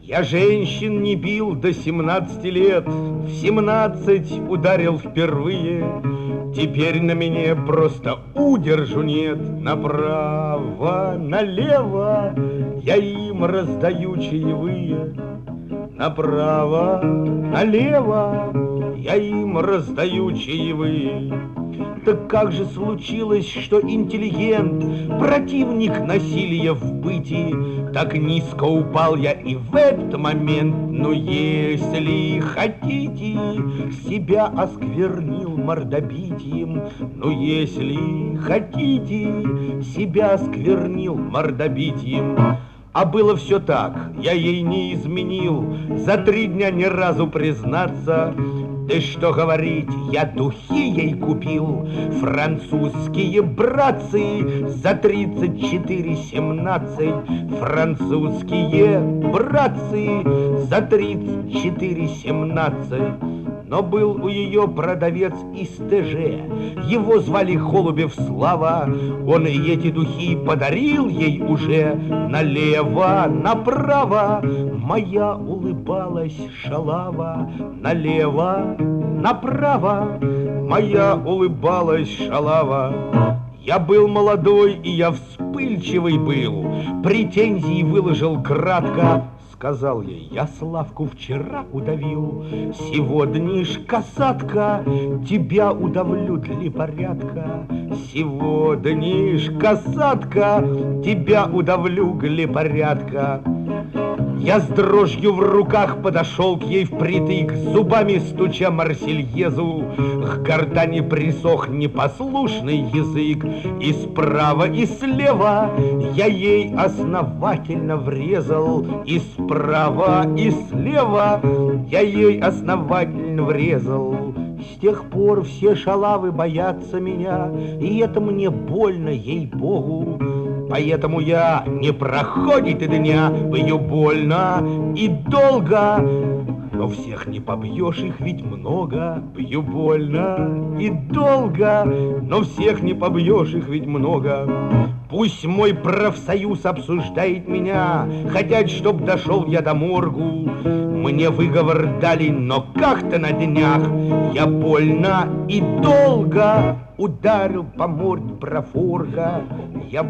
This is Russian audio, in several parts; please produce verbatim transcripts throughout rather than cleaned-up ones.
Я женщин не бил до семнадцати лет, в семнадцать ударил впервые. Теперь на мне просто удержу нет. Направо, налево я им раздаю чаевые. Направо, налево я им раздаю чаевые. Так как же случилось, что интеллигент, противник насилия в быте, так низко упал я и в этот момент? Но если хотите, себя осквернил мордобитием. Но если хотите, себя осквернил мордобитием. А было все так, я ей не изменил, за три дня ни разу признаться. Да что говорить, я духи ей купил, французские братцы, за тридцать четыре семнадцать. Французские братцы, за тридцать четыре семнадцать. Но был у ее продавец из ТЖ, его звали Холубев Слава. Он и эти духи подарил ей уже. Налево, направо моя улыбалась шалава. Налево, направо моя улыбалась шалава. Я был молодой, и я вспыльчивый был, претензии выложил кратко. Сказал ей, я Славку вчера удавил, сегодня ж, касатка, тебя удавлю для порядка. Сегодня ж, касатка, тебя удавлю для порядка. Я с дрожью в руках подошел к ей впритык, зубами стуча Марсельезу. К гортани присох непослушный язык, и справа, и слева я ей основательно врезал. И справа, и слева я ей основательно врезал. С тех пор все шалавы боятся меня, и это мне больно, ей-богу. Поэтому я, не проходит и дня, бью больно и долго. Но всех не побьешь, их ведь много. Бью больно и долго, но всех не побьешь, их ведь много. Пусть мой профсоюз обсуждает меня, хотят, чтоб дошел я до моргу. Мне выговор дали, но как-то на днях я больно и долго ударил по морде профорга. Я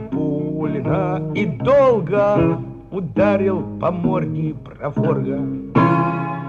больно и долго ударил по морде профорга.